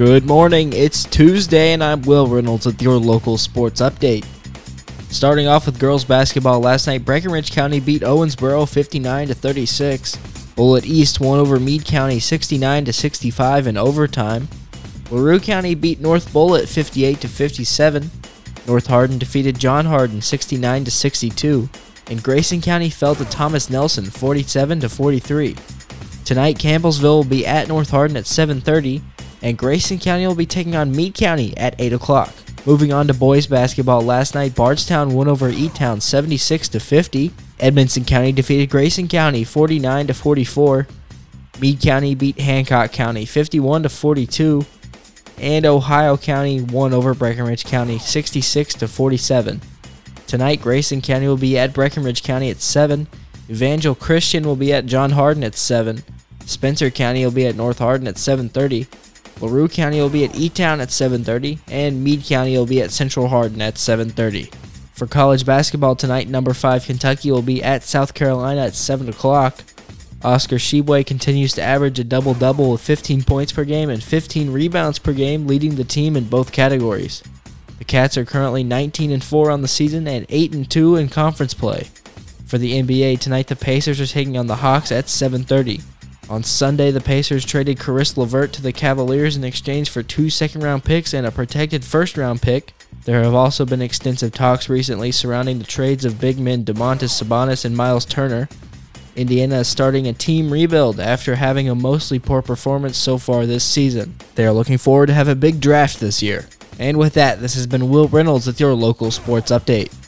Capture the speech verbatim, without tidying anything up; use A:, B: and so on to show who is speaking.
A: Good morning, it's Tuesday and I'm Will Reynolds with your local sports update. Starting off with girls basketball, last night Breckinridge County beat Owensboro fifty-nine to thirty-six. Bullitt East won over Meade County sixty-nine to sixty-five in overtime. LaRue County beat North Bullitt fifty-eight to fifty-seven. North Hardin defeated John Hardin sixty-nine to sixty-two. And Grayson County fell to Thomas Nelson forty-seven to forty-three. Tonight Campbellsville will be at North Hardin at seven thirty. And Grayson County will be taking on Meade County at eight o'clock. Moving on to boys basketball, last night Bardstown won over E-Town seventy-six to fifty. Edmonson County defeated Grayson County forty-nine to forty-four. Meade County beat Hancock County fifty-one to forty-two. And Ohio County won over Breckinridge County sixty-six to forty-seven. Tonight Grayson County will be at Breckinridge County at seven. Evangel Christian will be at John Hardin at seven. Spencer County will be at North Hardin at seven thirty. LaRue County will be at E-Town at seven thirty, and Meade County will be at Central Hardin at seven thirty. For college basketball tonight, number five Kentucky will be at South Carolina at seven o'clock. Oscar Tshiebwe continues to average a double-double with fifteen points per game and fifteen rebounds per game, leading the team in both categories. The Cats are currently nineteen and four on the season and eight and two in conference play. For the N B A, tonight the Pacers are taking on the Hawks at seven thirty. On Sunday, the Pacers traded Caris LeVert to the Cavaliers in exchange for two second-round picks and a protected first-round pick. There have also been extensive talks recently surrounding the trades of big men Domantas Sabonis and Miles Turner. Indiana is starting a team rebuild after having a mostly poor performance so far this season. They are looking forward to have a big draft this year. And with that, this has been Will Reynolds with your local sports update.